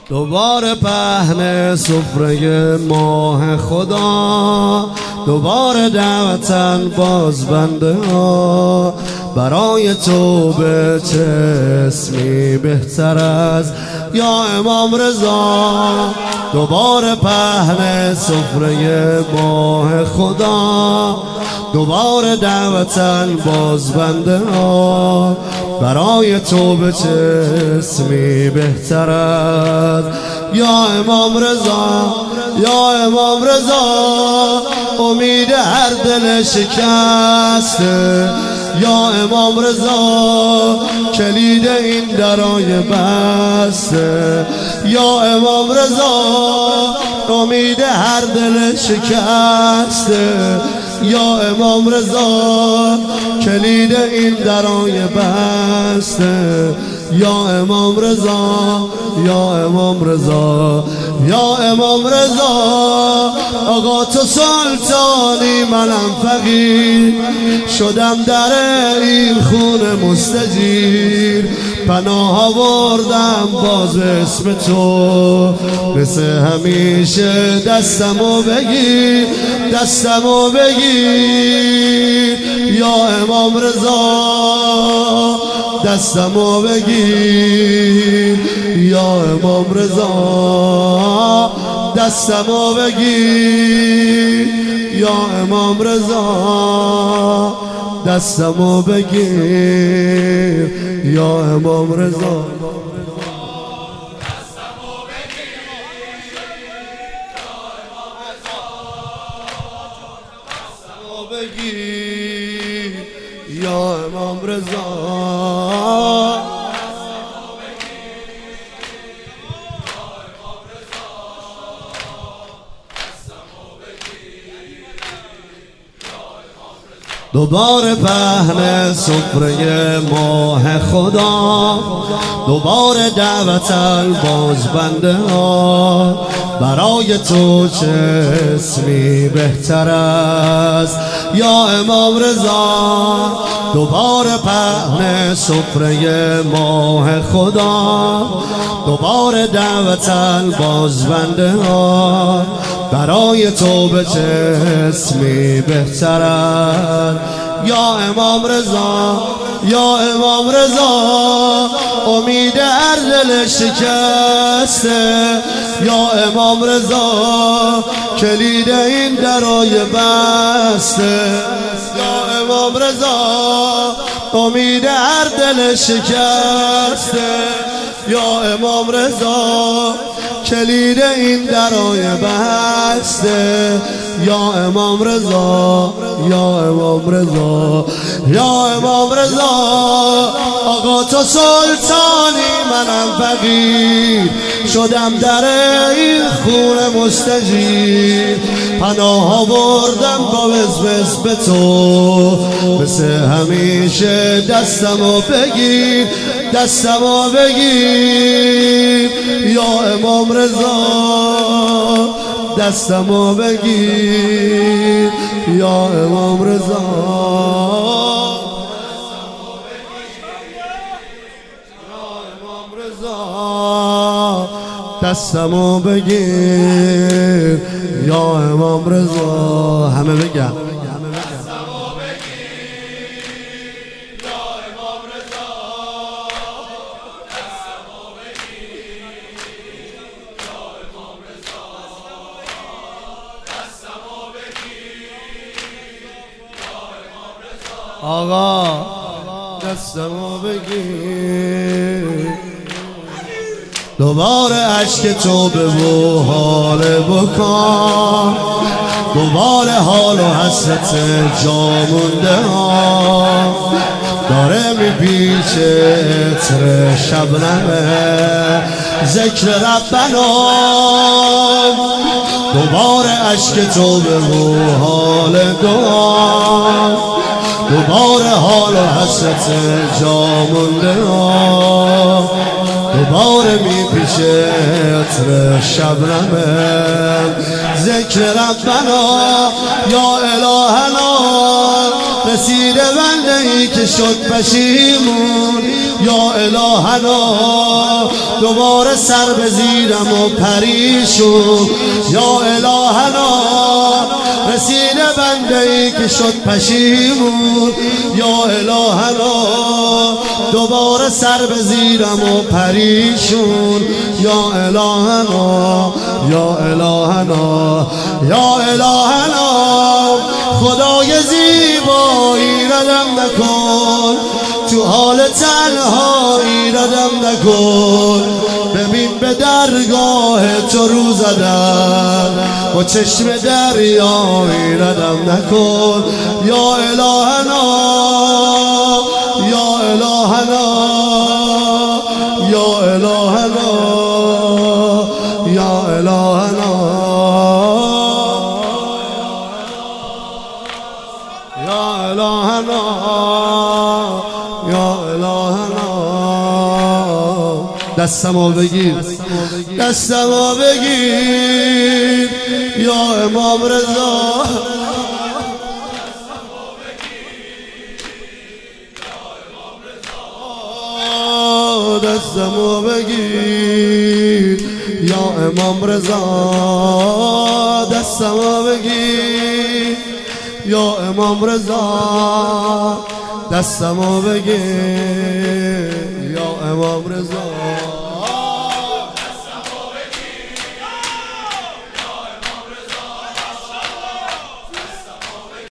دوباره پهن سفره ماه خدا، دوباره دعوتن باز بنده ها. برای تو به چه اسمی بهتر از یا امام رضا. دوباره پهن سفره ماه خدا، دوباره دعوتن باز بنده ها. برای تو به چه اسمی بهتر از یا امام رضا. یا امام رضا امید هر دل شکسته، یا امام رضا کلید این درای بسته. یا امام رضا امید هر دل شکسته، یا امام رضا کلید این درای بسته. یا امام رضا، یا امام رضا، یا امام رضا. آقا تو سلطانی منم فقیر، شدم در این خون مستجیر. پناه آوردم باز اسم تو، مثل همیشه دستمو بگیر، دستمو بگیر. یا امام رضا دستمو بگیر، یا امام رضا دستمو بگیر. یا امام رضا دستمو بگیر، یا امام رضا بگیر. یا امام رضا دوباره پهن سفره ماه خدا، دوباره دعوتن باز بنده ها. برای تو چه اسمی بهتر است یا امام رضا. دوباره پهن سفره ماه خدا، دوباره دعوتن باز بنده ها. برای تو به چه اسمی بهتر است یا امام رضا. یا امام رضا امید هر دل شکسته، یا امام رضا کلید این درای بسته. یا امام رضا امید هر دل شکسته، یا امام رضا کلید این درای بسته. یا امام رضا، یا امام رضا، یا امام رضا. آقا تو سلطانی منم فقیر، شدم در این خون مستجیر. پناه آوردم با اسم تو، مثل همیشه دستمو بگیر، دستمو بگیر. یا امام رضا دستمو بگیر، یا امام رضا. دستمو بگیر، یا امام رضا. همه بگم آقا دستمو بگیر. دوباره اشک توبه و حال بکن، دوباره حال و حسرت جا مونده ها. داره میپیچه عطر شبنمه ذکر ربنا. دوباره اشک توبه و حال دعا، دوباره حال و حسرت جا مونده ها. دوباره میپیشه عطر شبنمه ذکر ربنا. یا الهنا رسیده بنده ای که شد پشیمون. یا الهنا دوباره سر به زیرم و پریشون. یا الهنا رسیده بنده ای که شد پشیمون. یا الهنا دوباره سر به زیرم و پریشون. یا الهنا یا الهنا یا الهنا خدای زیبایی ردم نکن، تو حال تنهایی ردم نکن. ببین به درگاه تو رو زدم با چشم دریایی ردم نکن. یا الهنا یا الهنا یا الهنا یا الهنا یا الهنا یا الهنا. دستمو بگیر دستمو بگیر یا امام رضا. دستمو بگیر یا امام رضا. دستمو بگیر یا امام رضا. دستمو بگیر یا امام رضا.